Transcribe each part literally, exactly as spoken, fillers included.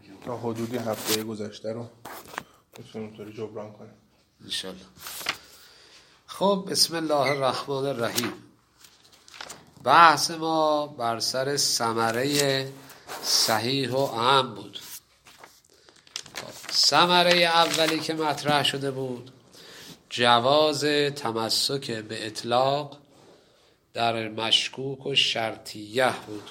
تا حدودی هفته گذشته رو بتونیم اونطوری جبران کنیم انشالله. خب بسم الله الرحمن الرحیم. بحث ما بر سر ثمره صحیح و اهم بود. ثمره اولی که مطرح شده بود جواز تمسک به اطلاق در مشکوک و شرطیه بود.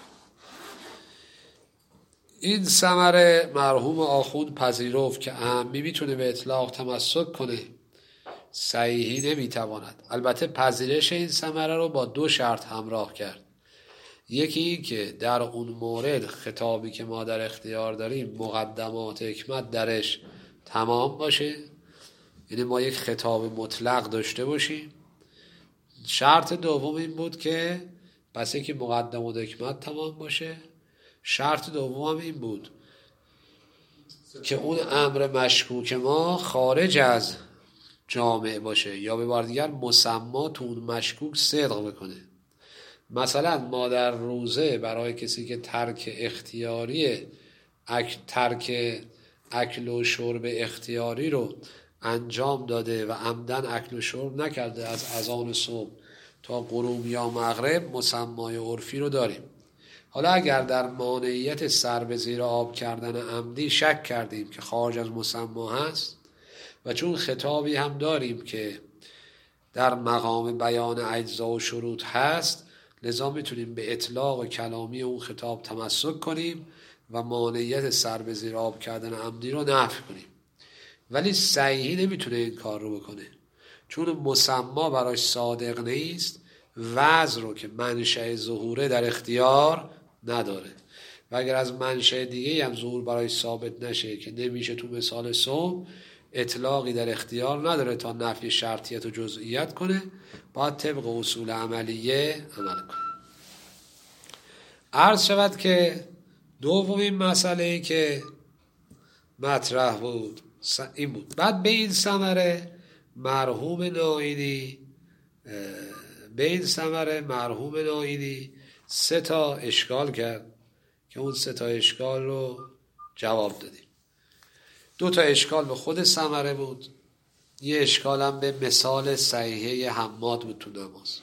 این ثمره مرحوم آخوند پذیرفت که اهمی میتونه به اطلاق تمسک کنه، صحیحی نمیتواند. البته پذیرش این ثمره رو با دو شرط همراه کرد. یکی این که در اون مورد خطابی که ما در اختیار داریم مقدمات حکمت درش تمام باشه، یعنی ما یک خطاب مطلق داشته باشیم. شرط دوم این بود که پس یکی مقدمات حکمت تمام باشه. شرط دوم این بود که اون امر مشکوک ما خارج از جامع باشه، یا به بار دیگر مسما تو اون مشکوک صدق بکنه. مثلا ما در روزه برای کسی که ترک اختیاری اک ترک اکل و شرب اختیاری رو انجام داده و عمدن اکل و شرب نکرده از اذان صبح تا غروب یا مغرب، مسمای عرفی رو داریم. حالا اگر در مانعیت سر به زیر آب کردن عمدی شک کردیم که خارج از مسما هست و چون خطابی هم داریم که در مقام بیان اجزا و شروط هست، لذا میتونیم به اطلاق کلامی اون خطاب تمسک کنیم و مانعیت سر به زیر آب کردن عمدی رو نفی کنیم. ولی صحیحی نمیتونه این کار رو بکنه، چون مسما براش صادق نیست، وضع رو که منشأ ظهوره در اختیار نداره. و اگر از منشأ دیگه هم ظهور براش ثابت نشه که نمیشه تو مثال صوم، اطلاقی در اختیار نداره تا نفی شرطیت و جزئیت کنه، باید طبق اصول عملیه عمل کنه. عرض شود که دومین مسئله که مطرح بود این بود. بعد به این ثمره مرحوم ناینی به این ثمره مرحوم ناینی سه تا اشکال کرد که اون سه تا اشکال رو جواب دادیم. دو تا اشکال به خود ثمره بود، یه اشکال هم به مثال صحیحه حماد بود تو نماز.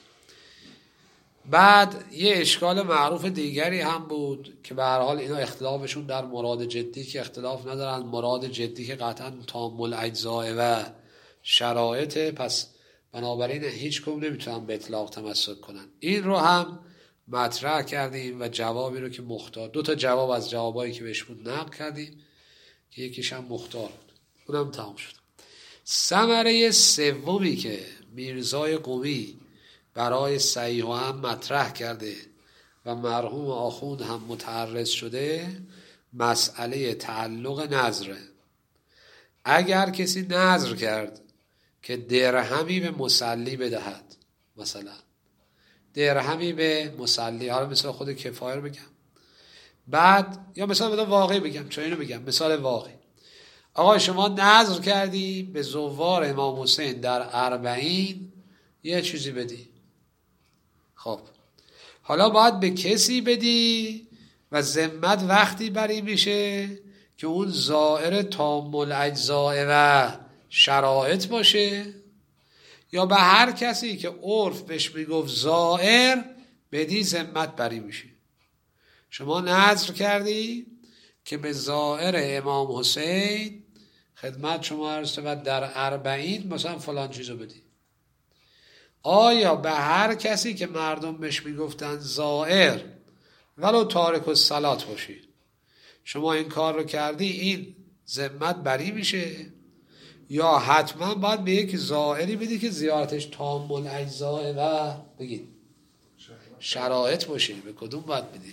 بعد یه اشکال معروف دیگری هم بود که به هر حال اینا اختلافشون در مراد جدی که اختلاف ندارن، مراد جدی که قطعا تامل اجزاء و شرایط، پس بنابراین هیچ کم نمیتونن به اطلاق تمسک کنن. این رو هم مطرح کردیم و جوابی رو که مختار، دو تا جواب از جوابایی که بهش بود نقل کردیم که یکیش هم مختار بود، اونم تمام شد. ثمره سومی که میرزای قمی برای صحیح و هم مطرح کرده و مرحوم آخوند هم متعرض شده، مسئله تعلق نظره. اگر کسی نظر کرد که درهمی به مصلی بدهد، مثلا درهمی به مصلی، حالا مثلا خود کفایه رو بگم، بعد یا مثلا بدون واقعی بگم، چون اینو بگم مثال واقعی. آقا شما نظر کردی به زوار امام حسین در اربعین یه چیزی بدی، خب حالا باید به کسی بدی و ذمت وقتی بری میشه که اون زائر تام الاجزاء و شرایط باشه، یا به هر کسی که عرف بهش میگفت زائر بدی ذمت بری میشه. شما نظر کردی که به زائر امام حسین خدمت شما عرض شود در اربعین مثلا فلان چیزو بدی. آیا به هر کسی که مردم بهش میگفتن زائر ولو تارک الصلات باشی شما این کار رو کردی، این ذمت بری میشه، یا حتما باید به یک زائری بدی که زیارتش تام الاجزاء و بگید شرایط باشه؟ به کدوم باید بدی؟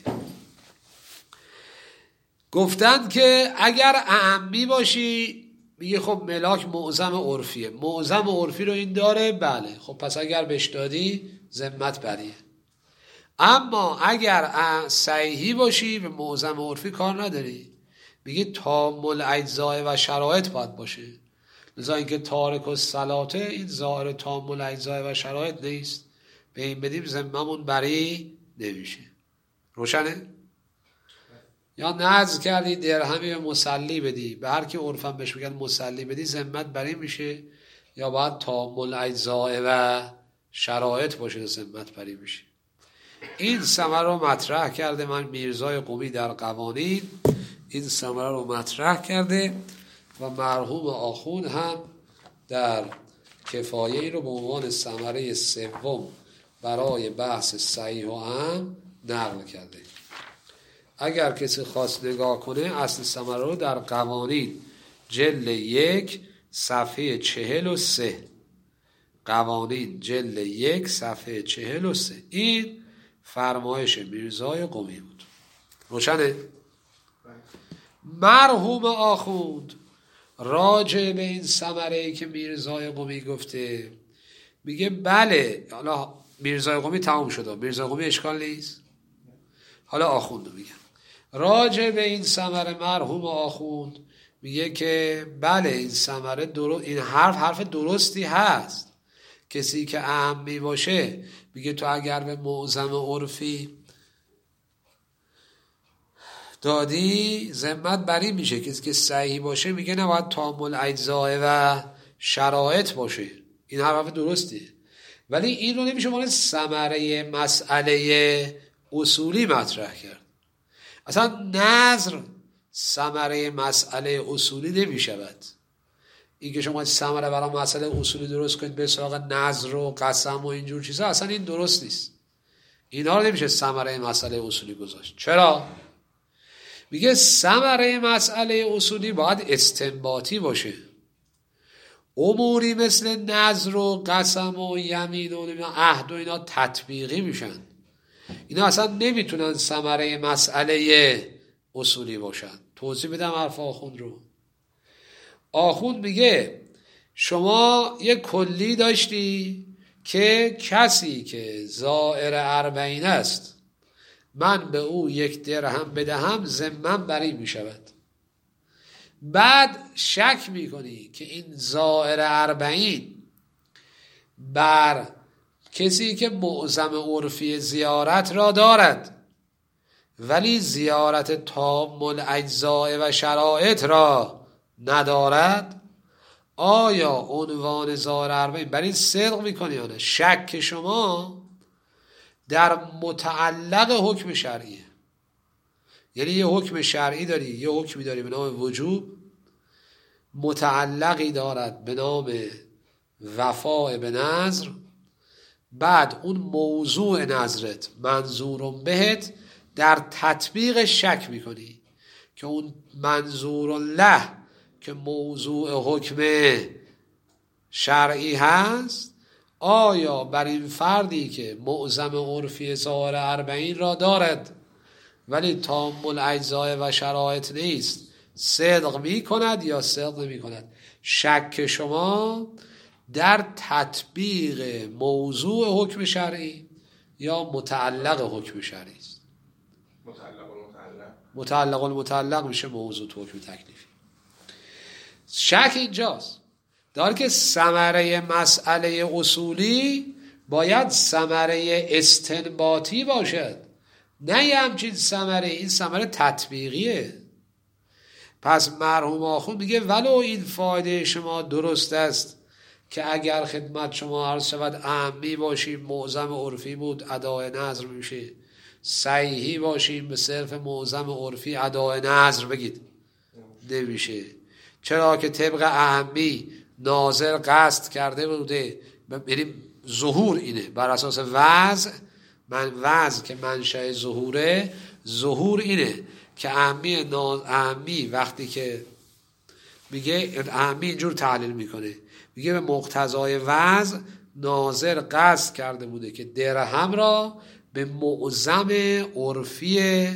گفتند که اگر اعمی باشی میگه خب ملاک معظم عرفیه، معظم عرفی رو این داره، بله خب پس اگر بهش دادی ذمت بریه. اما اگر صحیحی باشی به معظم عرفی کار نداری، میگه تام الاجزاء و شرایط باید باشه. لذا اینکه تارک الصلات این ظاهر تام الاجزاء و شرایط نیست، به این بدیم ذممون بری نمیشه. روشنه؟ یا نذر کردی درهمی به مسلی بدی، به هر کی عرفا بهش میگن مسلی بدی، ذمت بری میشه، یا باید تامل اجزاء و شرایط باشه ذمت بری میشه. این ثمره رو مطرح کرده من میرزای قمی در قوانین، این ثمره رو مطرح کرده و مرحوم آخوند هم در کفایه ای رو به عنوان ثمره سوم برای بحث صحیح و عام نقل کرده. اگر کسی خواست نگاه کنه اصل ثمره رو در قوانین جلد یک صفحه چهل و سه، قوانین جلد یک صفحه چهل و سه، این فرمایش میرزای قمی بود. روشنه؟ مرحوم آخوند راجع به این ثمره‌ای که میرزای قمی گفته میگه بله، حالا میرزای قمی تمام شده، میرزای قمی اشکال نیست، حالا آخوند میگه راجع به این ثمره مرحوم آخوند میگه که بله این ثمره درست، این حرف حرف درستی هست. کسی که اعمی باشه میگه تو اگر به معظم عرفی دادی ذمت بری میشه. کسی که صحیح باشه میگه نباید تامل اجزاء و شرایط باشه. این حرف درستی، ولی این رو نمیشه مال ثمره مسئله اصولی مطرح کرد. اصلا نظر ثمره مسئله اصولی نمیشود. این که شما ثمره برای مسئله اصولی درست کنید به سراغ نظر و قسم و اینجور چیزا، اصلا این درست نیست. اینا رو نمیشه ثمره مسئله اصولی گذاشت. چرا؟ میگه ثمره مسئله اصولی باید استنباطی باشه. اموری مثل نظر و قسم و یمین و عهد و اینا تطبیقی میشن. اینا اصلا نمیتونن ثمره مسئله اصولی باشن. توضیح بدم حرف آخوند رو. آخوند میگه شما یک کلی داشتی که کسی که زائر اربعین است من به او یک درهم بدهم ذمم بری میشود. بعد شک میکنی که این زائر اربعین بر کسی که معظم عرفی زیارت را دارد ولی زیارت تام الاجزاء و شرایط را ندارد، آیا عنوان زائر اربعین بر این صدق میکنی یا نه؟ شک شما در متعلق حکم شرعیه. یعنی یه حکم شرعی داری، یه حکمی داری به نام وجوب، متعلقی دارد به نام وفاء به نظر، بعد اون موضوع نظرت منظور بهت در تطبیق شک میکنی که اون منظور له که موضوع حکم شرعی هست آیا بر این فردی که معظم عرفی زائر اربعین را دارد ولی تام الاجزاء و شرایط نیست صدق می کند یا صدق نمی کند. شک شما در تطبیق موضوع حکم شرعی یا متعلق حکم شرعی است. متعلق المتعلق متعلق المتعلق میشه موضوع حکم تکلیفی. شک اینجاست داره که ثمره مسئله اصولی باید ثمره استنباطی باشد، نه یه همچین ثمره. این ثمره تطبیقیه. پس مرحوم آخوند میگه ولو این فایده شما درست است که اگر خدمت شما عرض شود اعمی باشیم معظم عرفی بود ادای نظر میشه، صحیحی باشیم به صرف معظم عرفی ادای نظر بگید نمیشه. چرا که طبق اعمی ناظر قصد کرده بوده، یعنی ظهور اینه بر اساس وضع، من وضع که منشأ ظهوره، ظهور اینه که اعمی اعمی وقتی که میگه اعمی اینجور تحلیل میکنه، میگه به مقتضای وضع ناظر قصد کرده بوده که درهم را به معظم عرفی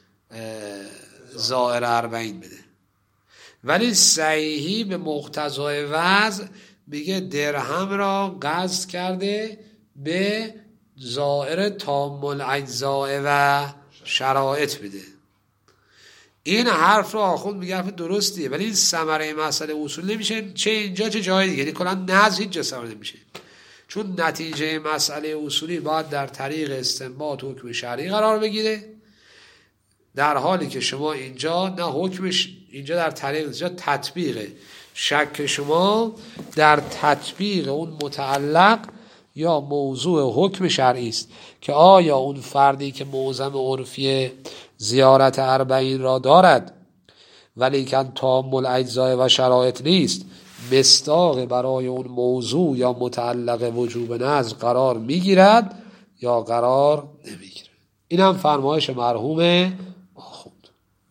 زائر اربعین بده، ولی صحیحی به مقتضای وضع میگه درهم را قصد کرده به زائر تام الاجزاء و شرایط بده. این حرف رو آخوند میگه حرف درستیه، ولی این ثمره مسئله اصول نمیشه چه اینجا چه جای دیگه. یعنی کلا نظر هیچ جا ثمره نمیشه، چون نتیجه مسئله اصولی باید در طریق استنباط حکم شرعی قرار بگیره. در حالی که شما اینجا نه حکمش اینجا در طریق اینجا تطبیقه. شک شما در تطبیق اون متعلق یا موضوع حکم شرعی است که آیا اون فردی که معظم عرفی زیارت اربعین را دارد ولیکن تام الاجزاء و شرایط نیست، مصداق برای اون موضوع یا متعلق وجوب نذر قرار میگیرد یا قرار نمیگیرد. این هم فرمایش مرحوم آخوند.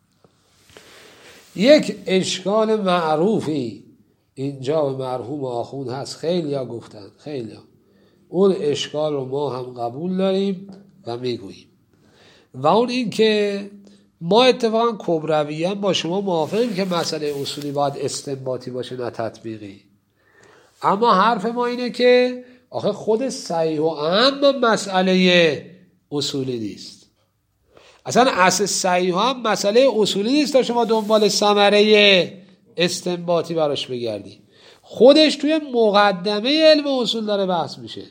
یک اشکال معروفی اینجا به مرحوم آخوند هست، خیلی ها گفتن، خیلی ها. اون اشکال رو ما هم قبول داریم و میگوییم و اون این که ما اتفاقا کبرویان با شما موافقیم که مسئله اصولی باید استنباطی باشه نه تطبیقی، اما حرف ما اینه که آخه خود صحیح و اهم مسئله اصولی نیست. اصلا اصل صحیح هم مسئله اصولی نیست تا شما دنبال ثمره استنباطی براش بگردی. خودش توی مقدمه علم اصول داره بحث میشه.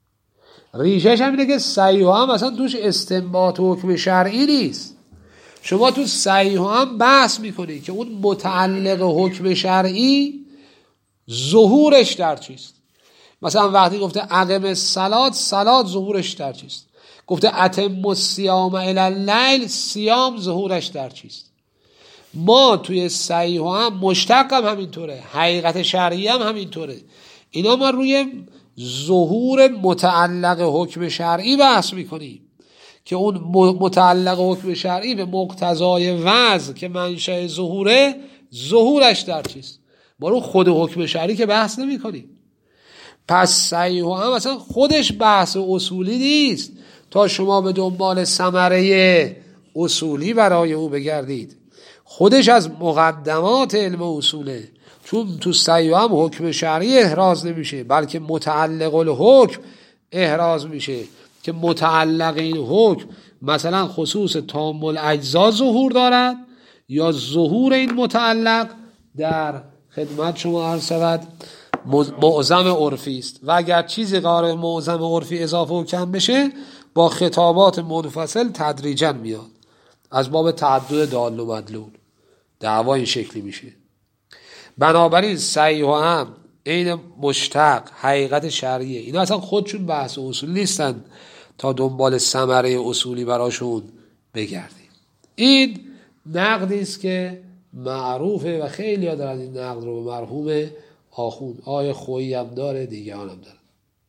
ریشش هم اینه که صحیح هم اصلا توش استنباط و حکم شرعی نیست. شما تو صحیح هم بحث میکنی که اون متعلق حکم شرعی ظهورش در چیست. مثلا وقتی گفته اقم الصلاة، صلات ظهورش در چیست. گفته اتم الصیام الی اللیل، صیام ظهورش در چیست. ما توی صحیح هم مشتق هم همینطوره، حقیقت شرعی هم همینطوره. اینا ما روی ظهور متعلق حکم شرعی بحث میکنیم که اون متعلق حکم شرعی به مقتضای وضع که منشأ ظهوره، ظهورش در چیست. ما رو خود حکم شرعی که بحث نمی کنیم. پس صحیح هم مثلا خودش بحث اصولی نیست تا شما به دنبال ثمره اصولی برای او بگردید. خودش از مقدمات علم اصوله، چون تو صحیح هم حکم شرعی احراز نمیشه بلکه متعلق الحکم احراز میشه که متعلق این حکم مثلا خصوص تام الاجزا ظهور دارد یا ظهور این متعلق در خدمت شما عرض شود معظم عرفی است و اگر چیزی قرار معظم عرفی اضافه و کم بشه با خطابات منفصل تدریجا میاد، از باب تعدد دال و مدلول دعوا این شکلی میشه. بنابراین صحیح و هم عین مشتق حقیقت شرعیه، اینا اصلا خودشون بحث اصولی نیستن تا دنبال ثمره اصولی براشون بگردیم. این نقدی است که معروفه و خیلی ها دارن این نقد رو به مرحوم آخوند. آیه خویی هم داره، دیگه هم داره.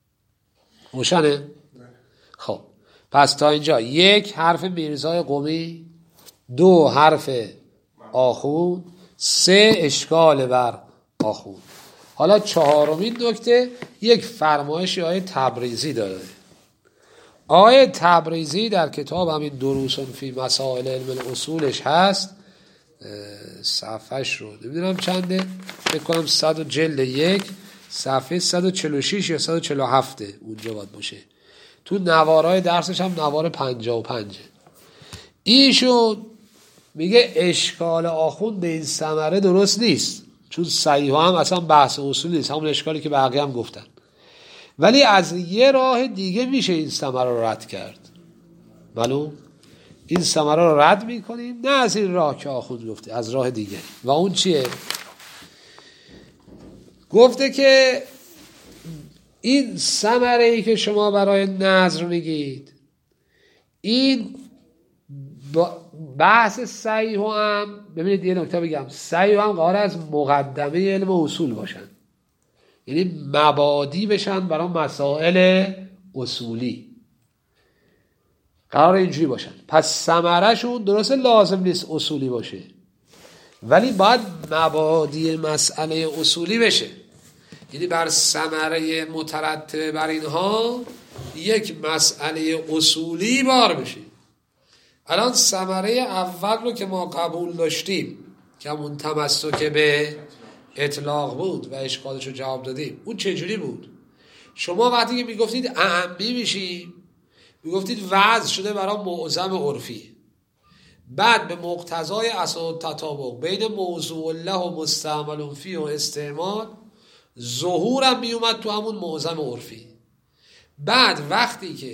روشنه؟ خب پس تا اینجا یک حرف میرزای قمی، دو حرف آخوند، سه اشکال بر آخوند. حالا چهارمین نکته یک فرمایش آیه تبریزی داره. آیه تبریزی در کتاب همین دروس فی مسائل علم الاصولش هست، صفحش رو نمیدونم چنده، فکر کنم صد و جلد یک صفحه صد و چهل و شش یا صد و چهل و هفت اونجا باید باشه. تو نوارای درسش هم نوار پنجاه و پنج. ایشون میگه اشکال آخوند به این ثمره درست نیست، چون صحیح هم اصلا بحث اصول نیست، همون اشکالی که بقیه هم گفتن، ولی از یه راه دیگه میشه این ثمره رو رد کرد. معلوم؟ این ثمره رو رد میکنیم نه از این راه که آخوند گفته، از راه دیگه. و اون چیه؟ گفته که این ثمره ای که شما برای نظر میگید، این بحث صحیح هم، ببینید یه نکته بگم، صحیح هم قرار از مقدمه علم اصول باشن، یعنی مبادی بشن برای مسائل اصولی، قرار اینجوری باشن. پس ثمره شون درسته لازم نیست اصولی باشه، ولی باید مبادی مسئله اصولی بشه، یعنی بر ثمره مترتب بر اینها یک مسئله اصولی بار بشه. الان ثمره اول رو که ما قبول داشتیم که همون تمسک به اطلاق بود و اشکالش رو جواب دادیم، اون چجوری بود؟ شما وقتی که میگفتید اعمی میشیم، میگفتید وضع شده برای معظم عرفی، بعد به مقتضای اساس تطابق بین موضوع الله و مستعمل فیه و استعمال ظهورم میومد تو همون معظم عرفی. بعد وقتی که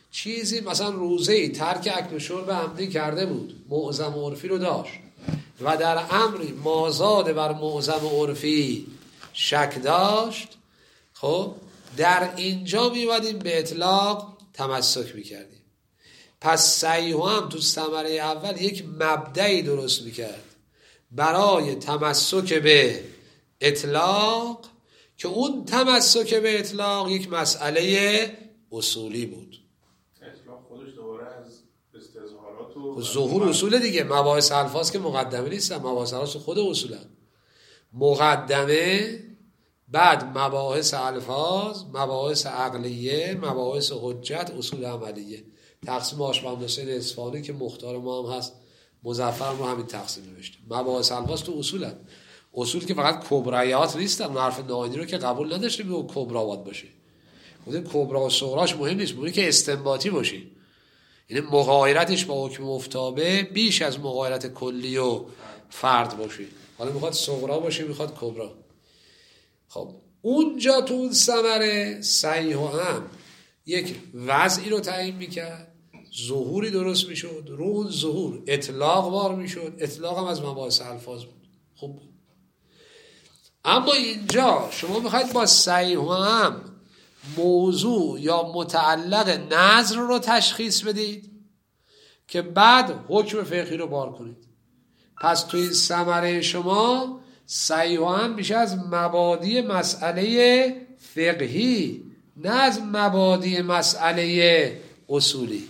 چیزی مثلا روزه‌ای ترک اکل و شرب عمدی کرده بود، معظم عرفی رو داشت و در امری مازاد بر معظم عرفی شک داشت، خب در اینجا می‌اومدیم به اطلاق تمسک می‌کردیم. پس صحیح هم تو ثمره اول یک مبدأی درست می‌کرد برای تمسک به اطلاق که اون تمسک به اطلاق یک مسئله اصولی بود. اطلاق خودش دوباره از استظهارات و ظهور اصول دیگه. مباحث الفاظ که مقدمه نیستن، مباحث الفاظ خود اصولن. مقدمه، بعد مباحث الفاظ، مباحث عقلیه، مباحث حجت، اصول عملیه. تقسیم آشبند حسین اصفهانی که مختار ما هم هست، مظفر ما همین تقسیم نوشته. مباحث الفاظ تو اصولن. اصول که فقط کبریات نیستن. حرف ناینی رو که قبول نداشتیم که کبرا باید باشه. گفتیم کبرا و صغراش مهم نیست، مهم که استنباطی باشه. یعنی مغایرتش با حکم مفتابه بیش از مغایرت کلی و فرد باشه. حالا میخواد صغرا باشه، میخواد کبرا. خب اونجا تو اون ثمره صحیح هم یک وضعی رو تعیین میکرد، ظهوری درست میشد، رو اون ظهور اطلاق وار میشد. اطلاق هم از مباحث الفاظ بود. خب اما اینجا شما میخواید با صحیح هم موضوع یا متعلق نظر رو تشخیص بدید که بعد حکم فقهی رو بار کنید. پس توی این ثمره شما صحیح هم میشه از مبادی مسئله فقهی، نه از مبادی مسئله اصولی.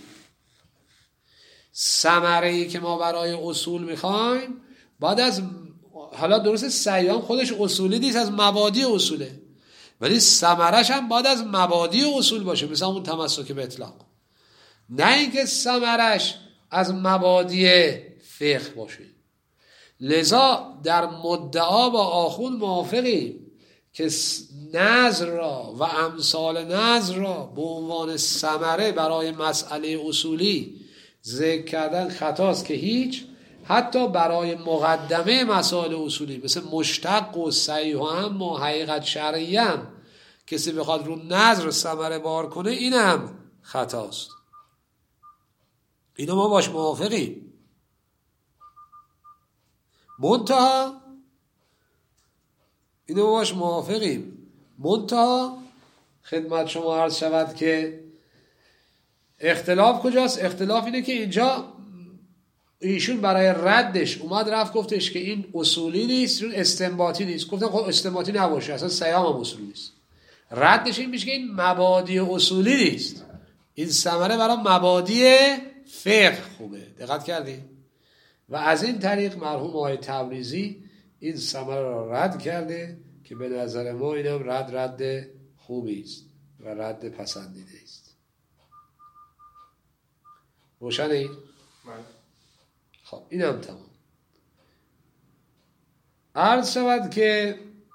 ثمره‌ای که ما برای اصول میخوایم بعد از، حالا درسته صحیح هم خودش اصولی نیست، از مبادی اصوله، ولی ثمرش هم باید از مبادی اصول باشه، مثلا اون تمسک به اطلاق. نه اینکه ثمرش از مبادی فقه باشه. لذا در مدعا با آخوند موافقیم که نظر را و امثال نظر را به عنوان ثمره برای مسئله اصولی ذکر کردن خطاست که هیچ. حتی برای مقدمه مسائل اصولی مثل مشتق و صحیح هم و حقیقت شرعی هم کسی بخواد رو نظر ثمره بار کنه، اینم خطاست. اینو ما باش موافقیم. منتها اینو ما باش موافقیم منتها خدمت شما عرض شود که اختلاف کجاست؟ اختلاف اینه که اینجا ایشون برای ردش اومد رفت گفتش که این اصولی نیست، این استنباطی نیست. گفتن خب استنباطی نباشه، اصلا سیام هم اصولی نیست. ردش این میشه که این مبادی اصولی نیست، این ثمره برای مبادی فقه خوبه. دقت کردید؟ و از این طریق مرحوم آقای تبریزی این ثمره را رد کرده که به نظر ما اینم رد رد خوبی است و رد پسندیده است. روشنه این؟ خب اینم تمام. عرض شود که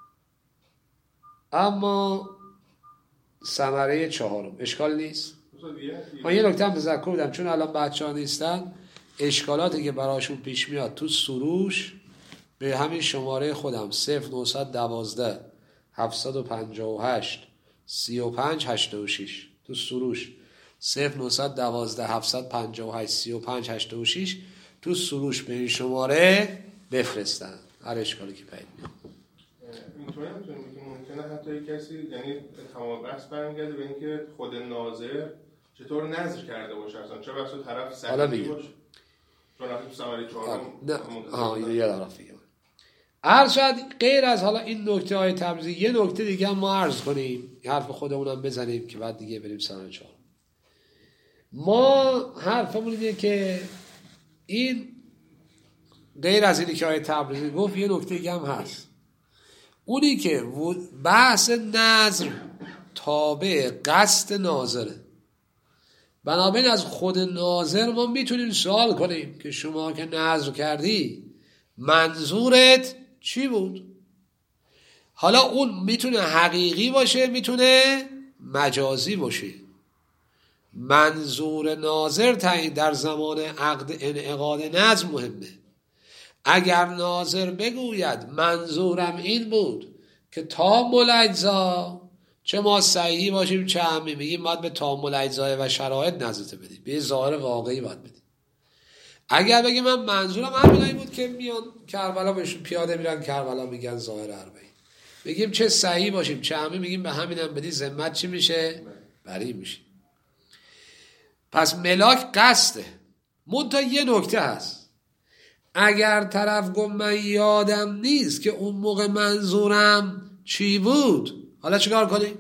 اما ثمره چهارم اشکال نیست. من یه نکته هم تذکر بدم چون الان بچه ها نیستن، اشکالاتی که براشون پیش میاد تو سروش به همین شماره خودم صفر نهصد و دوازده هفتصد و پنجاه و هشت سی و پنج هشتاد و شش تو سروش صفر نهصد و دوازده هفتصد و پنجاه و هشت سی و پنج هشتاد و شش تو سروش به این شماره بفرستن هر اشکالی که پیدا میاد. اینطوری هم ممکنه حتی یک کسی یعنی تمام بحث برمیگرده به اینکه خود ناظر چطور نظر کرده باشه، اصلا چه بحث طرف صحیحی باشه. چون وقتی تو ثمره چهارم نه آها اینو یادم رفت بگم. عرض شد غیر از حالا این نکته های تبریزی یه نکته دیگه هم ما عرض کنیم، حرف خودمونم بزنیم که بعد دیگه بریم ثمره چهارم. ما حرفمون اینه که این غیر از اینی که آیه تبریزی گفت یه نکته دیگه هم هست، اونی که بحث نظر تابع قصد ناظره. بنابراین از خود ناظر ما میتونیم سوال کنیم که شما که نظر کردی منظورت چی بود؟ حالا اون میتونه حقیقی باشه، میتونه مجازی باشه. منظور ناظر تعیین در زمان عقد انعقاد نظر مهمه. اگر ناظر بگوید منظورم این بود که تام الاجزا چه ما صحیحی باشیم چه عمی، میگیم باید به تامل اجزای و شرایط نظرت بدیم، به ظاهر واقعی باید بدیم. اگر بگیم من منظورم همینایی بود که میان کربلا بهشون پیاده میرن کربلا میگن ظاهر اربعین، بگیم چه صحیح باشیم چه عمی، میگیم به همینم بدی ذمت چی میشه؟ بری میشه. پس ملاک قصده. منتها یه نکته هست، اگر طرف گفت من یادم نیست که اون موقع منظورم چی بود، حالا چیکار کنیم؟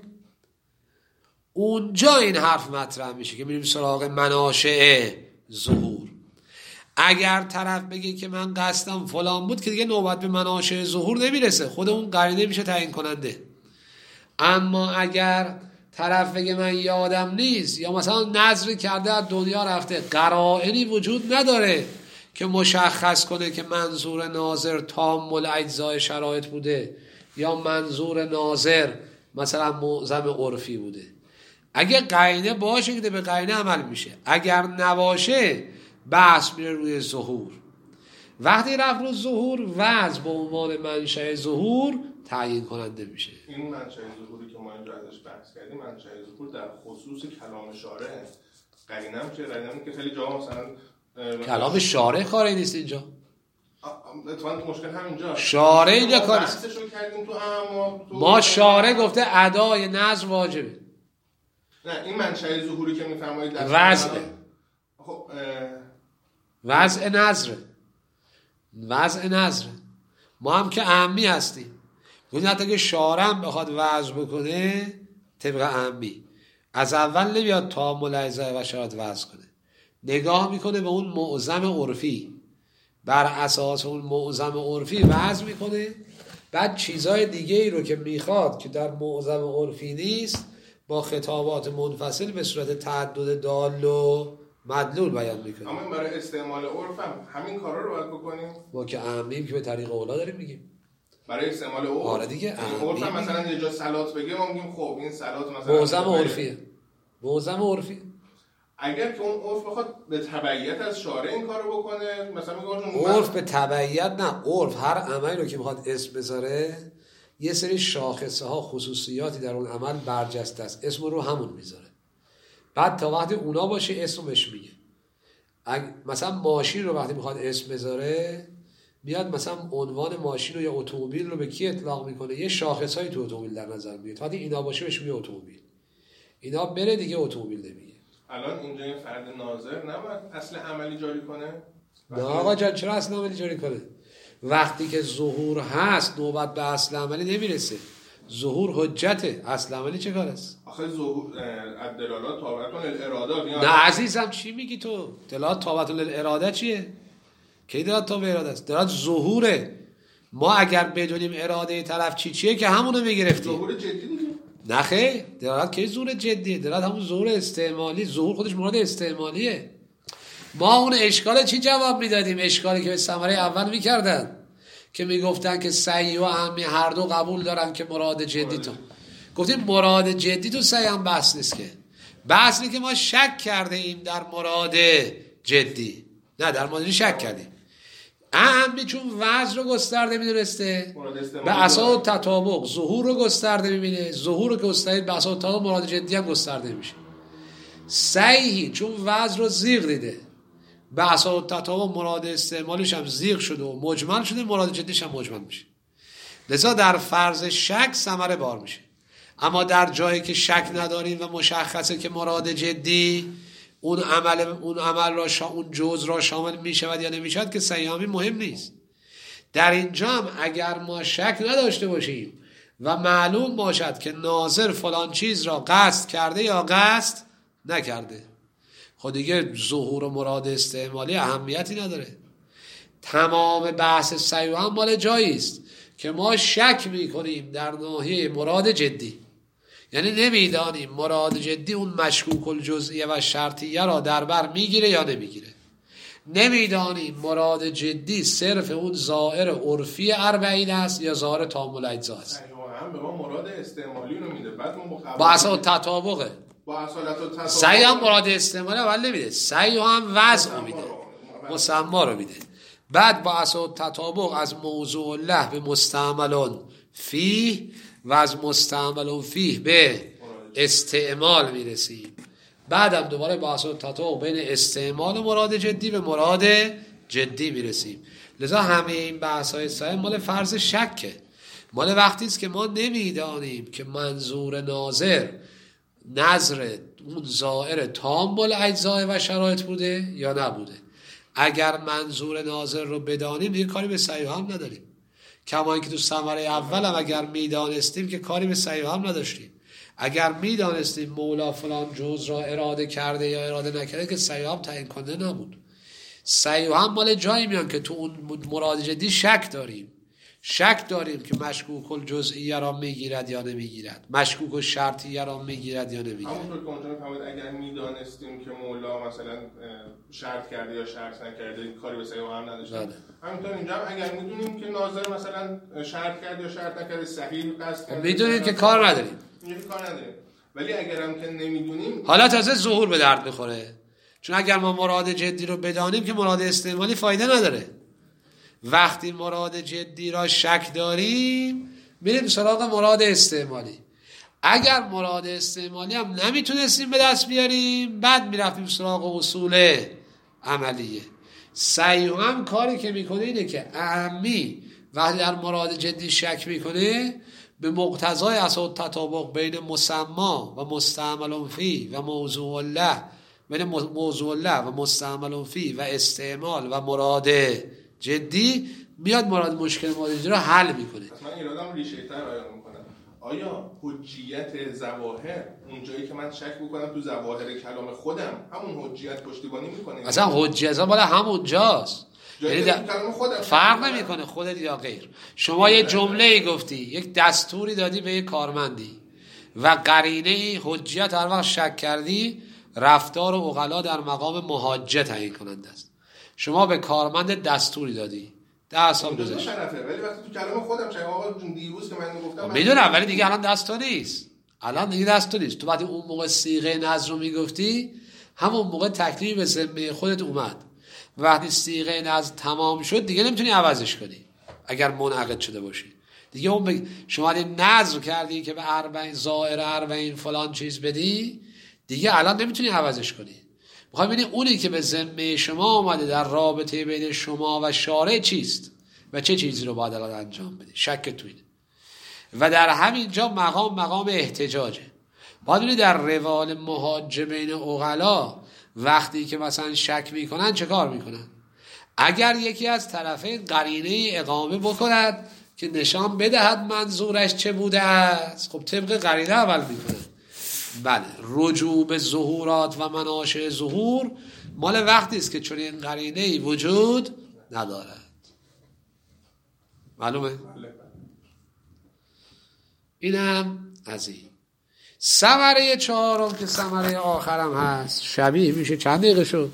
اونجا این حرف مطرح میشه که میریم سراغ مناشئ ظهور. اگر طرف بگه که من قصدم فلان بود که دیگه نوبت به مناشئ ظهور نمیرسه، خود اون قرینه میشه تعیین کننده. اما اگر طرف بگه من یادم نیست یا مثلا نظر کرده از دنیا رفته، قرائنی وجود نداره که مشخص کنه که منظور ناظر تامل اجزای شرایط بوده یا منظور ناظر مثلا معظم عرفی بوده. اگه قرینه باشه که به قرینه عمل میشه، اگر نباشه بحث میره روی ظهور. وقتی رفت رو ظهور، وضع به عنوان منشأ ظهور تعیین کننده میشه. این منشأ ظهوری که ما اینجا ازش بحث کردیم، منشأ ظهور در خصوص کلام شارع، قرینه هم چه؟ قرینه که خیلی جا مثلا کلام شارع کاری نیست اینجا. اتفاقا تو مشکل همینجا شارع اینجا کاری نیست. کردیم تو هم تو ما شارع گفته ادای نظر واجبه. نه این منشأ ظهوری که میفرمایید در وضع خب وضع نظره، وضع نظره. ما هم که عمی هستیم، گفتیم حتی که شارع هم بخواد وضع بکنه طبق عمی، از اول نمیاد تامل اجزای و شرایط وضع کنه، نگاه میکنه به اون معظم عرفی، بر اساس اون معظم عرفی وضع میکنه، بعد چیزای دیگه ای رو که میخواد که در معظم عرفی نیست با خطابات منفصل به صورت تعدد دال و مدلول بیان میکنه. اما برای استعمال عرف هم همین کارا رو باید بکنیم. ما که عمیم که به طریق اولا داریم میگیم برای استعمال عرف. آره دیگه عرف هم مثلا یه جا صلات بگه ما میگیم خب این صلات مثلا معظم عرفیه، معظم عرفی. اگر که اون عرف بخواد به تبعیت از شارع این کارو بکنه، مثلا میگه عرف به تبعیت نه، عرف هر عملی رو که میخواد اسم بذاره یه سری شاخصه ها خصوصیاتی در اون عمل برجسته است، اسم رو همون میذاره، بعد تا وقتی اونا باشه اسمش میگه. مثلا ماشین رو وقتی میخواد اسم بذاره میاد مثلا عنوان ماشین رو یا اتومبیل رو به کی اطلاق میکنه، یه شاخصهایی تو اتومبیل در نظر میگیره، وقتی اینا باشه بهش میگه اتومبیل، اینا بره دیگه اتومبیل نمیگه. الان اینجا این فرد ناظر نباید اصل عملی جاری کنه؟ نه آقا جان چرا اصل عملی جاری کنه؟ وقتی که ظهور هست نوبت به اصل عملی نمیرسه، ظهور حجته، اصل عملی چه کار است؟ آخه ظهور الدلالات تابعه للارادات. نه عزیزم چی میگی تو؟ دلالات تابعه للاراده چیه؟ کی دلالات تابعه اراده است؟ دلالات ظهوره. ما اگر بدونیم اراده طرف چی چیه که همونو میگرفتیم. ظهور جدی دیگه. نه خیر، دلالت کی ظهور جدیه؟ دلالت همون ظهور استعمالی، ظهور خودش مراد استعمالیه. ما اون اشکال چی جواب میدادیم؟ اشکالی که به ثمره اول میکردن که میگفتن که صحیح و عمی هر دو قبول دارن که مراد جدی تو. گفتیم مراد جدی تو صحیح هم بحث نیست که. بحث نیست که ما شک کرده ایم در مراد جدی. نه در مراد شک کردیم. عمی چون وضع رو گسترده میدونسته به اساس تطابق، ظهور رو گسترده میبینه، ظهور رو گسترده به اساس تطابق مراد جدی هم گسترده میشه. صحیحی چون وضع رو زیغ دیده به اساس تطابق مراد استعمالیش هم زیغ شده و مجمل شده، مراد جدیش هم مجمل میشه. لذا در فرض شک ثمره بار میشه. اما در جایی که شک نداریم و مشخصه که مراد جدی اون عمل اون عمل را شا اون جزء را شامل میشود یا نمیشود که صحیحامی مهم نیست. در اینجا هم اگر ما شک نداشته باشیم و معلوم باشد که ناظر فلان چیز را قصد کرده یا قصد نکرده، خود دیگه ظهور و مراد استعمالی اهمیتی نداره. تمام بحث صحیح هم مال جایی است که ما شک میکنیم در ناحیه مراد جدی، یعنی نمیدانیم مراد جدی اون مشکوک الجزئیه و شرطیه را در بر میگیره یا نمیگیره، نمیدانیم مراد جدی صرف اون ظاهر عرفی اربعین است یا ظاهر تامل اجزا است. هم به ما مراد استعمالی رو میده، بعد ما با اصل تطابقه با اصالت و تطابق صحیح هم مراد استعمالی اول نمیده، صحیح هم وضع میده، مسما رو میده، بعد با اصل تطابق از موضوع الله به مستعملون فی و از مستعمل فیه به استعمال میرسیم. بعدم دوباره بحث و تطابق بین استعمال مراد جدی به مراد جدی میرسیم. لذا همه این بحث های صحیح مال فرض شکه، مال وقتی است که ما نمیدانیم که منظور ناظر نظر اون ظاهر تام الاجزاء و شرایط بوده یا نبوده. اگر منظور ناظر رو بدانیم دیگه کاری به صحیح هم نداریم. کما اینکه تو ثمره اول هم اگر میدانستیم که کاری به صحیح هم نداشتیم. اگر میدانستیم مولا فلان جز را اراده کرده یا اراده نکرده که صحیح هم تعیین کننده نبود. صحیح هم مال جایی میان که تو اون مراد جدی شک داریم. شک داریم که مشکوک الجزئیه را میگیرد یا نمیگیرد، مشکوک الشرطیه را میگیرد یا نمیگیرد. همونطور که اونجا میفهمید اگر میدانستیم که مولا مثلا شرط کرده یا شرط نکرده کاری به صحیح هم نداشتیم. همینطور اینجا هم اگر میدونیم که ناظر مثلا شرط کرده یا شرط نکرده صحیح قصد کرده میدونیم که کار نداریم. اینجوری کار نداریم. ولی اگرم که نمیدونیم حالا تازه ظهور به درد میخوره. چون اگر ما مراد جدی رو بدانیم که مراد استعمالی فایده نداره. وقتی مراد جدی را شک داریم میریم سراغ مراد استعمالی. اگر مراد استعمالی هم نمیتونستیم به دست بیاریم بعد میرفتیم سراغ اصول عملیه. صحیح هم کاری که میکنه اینه که اهمی وقتی در مراد جدی شک میکنه به مقتضای اساس تطابق بین مسما و مستعمل فی و موضوع الله، بین موضوع الله و مستعمل فی و استعمال و مراد جدی میاد مراد مشکل مراد جدی رو حل میکنه. من ایرادم ریشه تر بیان میکنم. آیا حجیت ظواهر اونجایی که من شک بکنم تو ظواهر کلام خودم همون حجیت پشتیبانی میکنه؟ اصلا حجیت بالا همونجاست. یعنی کلام خودم فرق نمیکنه خودت یا غیر. شما یه جمله گفتی، یک دستوری دادی به یک کارمندی و قرینه حجیت هر وقت شک کردی رفتار و عقلا در مقام محاجه تعیین کننده است. شما به کارمند دستوری دادی ده سال گذشت ولی وقتی تو کلام خودم شک آقا جون دیروز که من گفتم میدونم ولی دیگه الان دستور نیست. الان دیگه دستور نیست. تو وقتی اون موقع صیغه نظر رو میگفتی همون موقع تکلیف به ذمه خودت اومد. وقتی صیغه نظر تمام شد دیگه نمیتونی عوضش کنی اگر منعقد شده باشی. دیگه اون بگ... شما این نظر کردی که به اربعین زائر اربعین فلان چیز بدی دیگه الان نمیتونی عوضش کنی. میخوام ببینی اونی که به ذمه شما اومده در رابطه بین شما و شارع چیست و چه چیزی رو باید الان انجام بدی. شک تو اینه. و در همین جا مقام مقام احتجاجه. باید ببینی در روال محاجه بین عقلا وقتی که مثلا شک میکنن چه کار میکنن؟ اگر یکی از طرفین قرینه اقامه بکند که نشان بدهد منظورش چه بوده است، خب طبق قرینه اول میکنن. بله، رجوع به ظهورات و مناشئ ظهور مال وقتی است که چون این قرینه‌ای وجود ندارد. معلومه؟ اینم از این. ثمره چهارم که ثمره آخرم هست شبیه میشه. چند دقیقه شد؟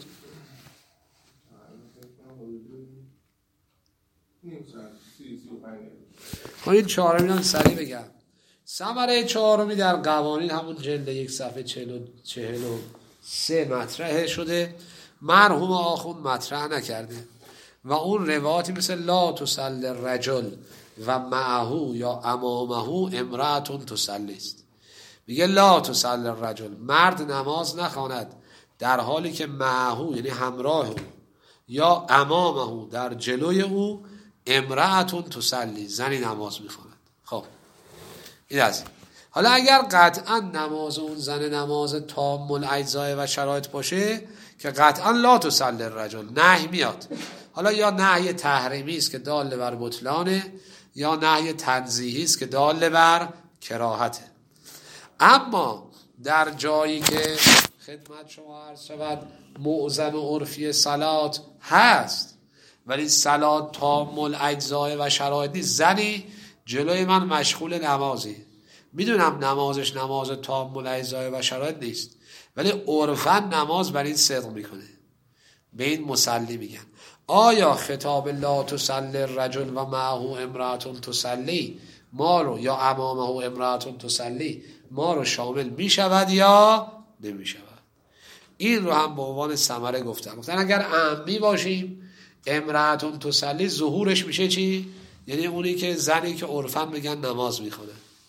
خب این چهارمی هم سریع بگم. ثمره چهارمی در قوانین همون جلد یک صفحه چهل و سه مطرح شده. مرحوم آخوند مطرح نکرده و اون روایاتی مثل لا تسل رجل و معهو یا امامهو امرأتون تسلی است. میگه لا تسل رجل، مرد نماز نخواند در حالی که معهو یعنی همراه او یا امامهو در جلوی او امرأتون تسلی، زنی نماز میخواند. خب این از این. حالا اگر قطعا نماز اون زن نماز تام الاجزاء و شرایط باشه که قطعا لا تسل رجل نهی میاد. حالا یا نهی تحریمی است که دال بر بطلانه یا نهی تنزیهی است که دال بر کراهته. اما در جایی که خدمت شما عرض شود معظم عرفی صلات هست ولی صلات تام الاجزاء و شرایط نیست، زنی جلوی من مشغول نمازی، میدونم نمازش نماز تام الاجزاء و شرایط نیست ولی عرفاً نماز بر این صدق میکنه، به این مصلی میگن. آیا خطاب لا تسل رجل و معه امرأتون تسلی ما رو یا امامه امرأتون تسلی ما رو شامل میشود یا نمیشود؟ این رو هم به عنوان ثمره گفتن. گفتن اگر عامی باشیم امرأتون تسلی ظهورش میشه چی؟ یعنی اونی که زنی که عرفاً میگن نماز میخونه.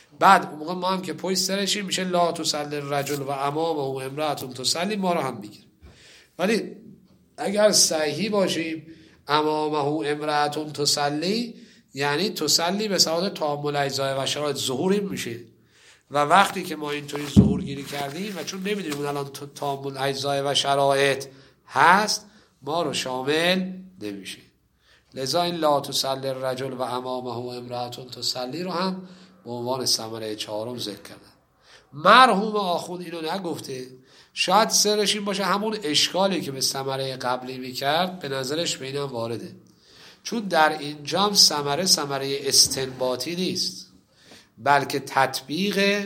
بعد اون موقع ما هم که پشت سرشیم میشه لا تسلی الرجل و امامه امرأة تسلی، ما رو هم میگیره. ولی اگر صحیحی باشیم امامه امرأة تسلی، یعنی تسلی به صورت تامل اجزای و شرایط ظهور میشه و وقتی که ما اینطوری ظهور گیری کردیم و چون نمیدونیم اون الان تامل اجزای و شرایط هست ما رو شامل نمیشه. لذا این لا تسلی الرجل و امامه امرأة تسلی رو هم به عنوان ثمره چهارم ذکر کردن. مرحوم آخوند اینو نگفته، شاید سرش این باشه همون اشکالی که به ثمره قبلی میکرد به نظرش به اینم وارده، چون در اینجام ثمره ثمره استنباطی نیست بلکه تطبیق،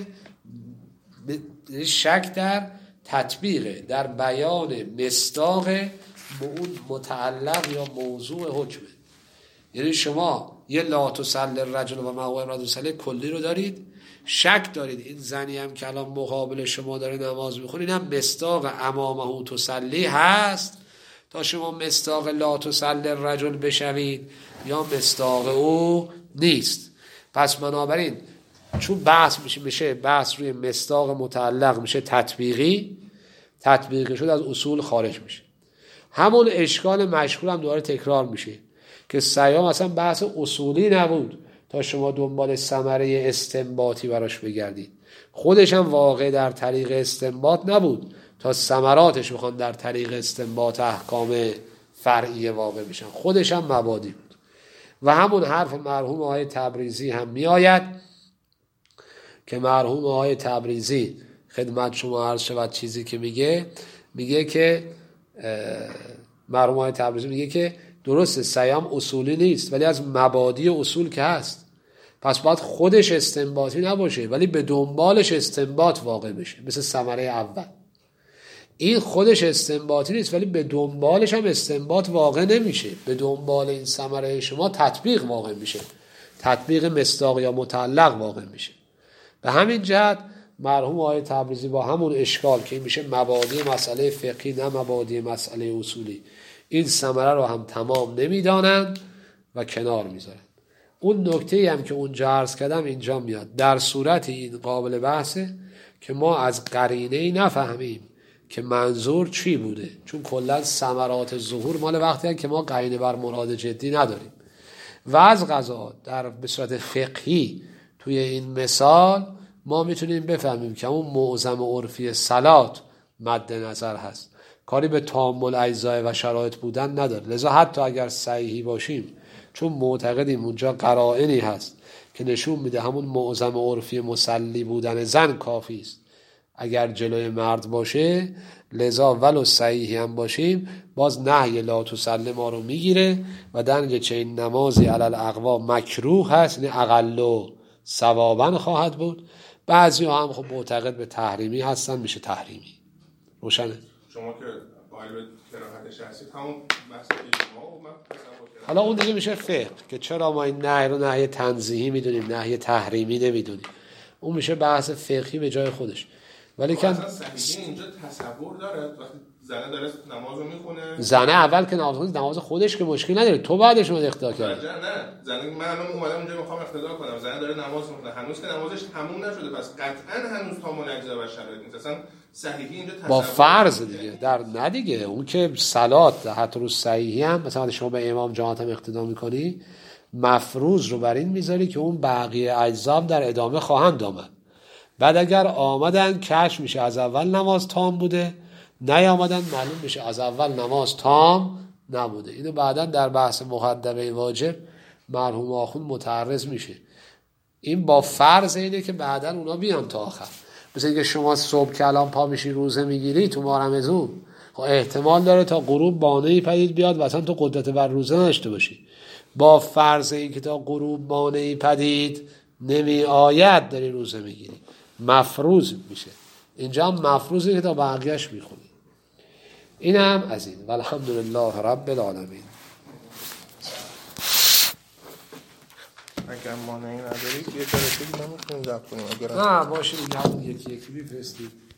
شک در تطبیق در بیان مصداق اون متعلق یا موضوع حکمه. یعنی شما یه لا تسلی الرجل و ما امرأة تسلی کلی رو دارید، شک دارید این زنی هم که الان مقابل شما داره نماز میخونه این هم مصداق امامه تسلی هست تا شما مصداق لا تسلی الرجل بشوید یا مصداق او نیست. پس بنابراین چون بحث میشه میشه بحث روی مصداق متعلق میشه تطبیقی، تطبیقی شد از اصول خارج میشه. همون اشکال مشهور هم دوباره تکرار میشه که سیام اصلا بحث اصولی نبود تا شما دنبال ثمره استنباطی براش بگردید، خودش هم واقع در طریق استنباط نبود تا ثمراتش بخوان در طریق استنباط احکام فرعیه واقع بشن، خودش هم مبادی بود. و همون حرف مرحوم آقای تبریزی هم میآید که مرحوم آقای تبریزی خدمت شما عرض شود چیزی که میگه میگه که مرحوم آقای تبریزی میگه که درسته سیام اصولی نیست ولی از مبادی اصول که هست، پس باید خودش استنباطی نباشه ولی به دنبالش استنباط واقع بشه، مثل ثمره اول. این خودش استنباطی نیست ولی به دنبالش هم استنباط واقع نمیشه، به دنبال این ثمره شما تطبیق واقع میشه، تطبیق مصداق یا متعلق واقع میشه. به همین جهت مرحوم آقای تبریزی با همون اشکال که این میشه مبادی مسئله فقهی نه مبادی مسئله اصولی، این ثمره رو هم تمام نمیدانند و کنار میذارن. اون نکته‌ای هم که اونجا عرض کردم اینجا میاد، در صورت این قابل بحثه که ما از قرینه‌ای نفهمیم که منظور چی بوده، چون کلا ثمرات ظهور مال وقتی هست که ما قرینه بر مراد جدی نداریم و از قضا در به صورت فقهی توی این مثال ما میتونیم بفهمیم که اون معظم عرفی صلات مد نظر هست، کاری به تامل اجزای و شرایط بودن نداره. لذا حتی اگر صحیحی باشیم چون معتقدیم اونجا قرائنی هست که نشون میده همون معظم عرفی مسلی بودن زن کافی است اگر جلوی مرد باشه، لذا ولو صحیحی هم باشیم باز نهی لا تسلی ما رو میگیره و دنگ چه این نمازی علل اقوا مکروه هست، یعنی اقل ثوابا خواهد بود. بعضی ها هم خب معتقد به تحریمی هستن، میشه تحریمی. روشنه؟ شما که قائل به کراهتش هستید همون بحث اجماع و من حالا اون دیگه میشه فقه که چرا ما این نهی رو نهی تنزیهی میدونیم نهی تحریمی نمیدونیم، اون میشه بحث فقهی به جای خودش. ولی که اصلا صحیحی اینجا تصور داره وقتی زنه داره نمازو میخونه، زنه اول که نماز نماز خودش که مشکل نداره، تو بعدش اومد اقتدا کردی. نه زنه من الان اومدم اونجا میخوام اقتدا کنم، زنه داره نماز میخونه هنوز که نمازش تموم نشده، پس قطعا هنوز تمام اجزا و شرایط نیست. اصلا صحیحی اینجا تصور با فرض دیگه در نه دیگه اون که صلات حتی رو صحیحی هم مثلا شما به امام جماعت هم اقتدا میکنی مفروض رو بر این میذاری که اون بقیه اجزا در ادامه خواهند آمد. بعد اگر آمدن کشف میشه از اول نماز تام بوده، نیامدن معلوم میشه از اول نماز تام نبوده. اینو بعداً در بحث مقدمه واجب مرحوم آخوند متعرض میشه. این با فرض اینه که بعداً اونا بیان تا آخر. مثل اینکه شما صبح کلام پا میشی روزه میگیری تو ماه رمضان، خب احتمال داره تا غروب بانه‌ای پدید بیاد و اصلا تو قدرت بر روزه نداشته باشی. با فرض اینکه تا غروب بانه‌ای پدید نمی آید داری روزه میگیری، مفروض میشه. اینجا هم مفروضه که تا بقیه‌اش میخونی. این هم از این. والحمدلله رب العالمین. اگر مانعی ندارید یه جا رسید ما میتونیم ضبط کنیم. نه باشه دیگه همون یکی یکی میفرستید.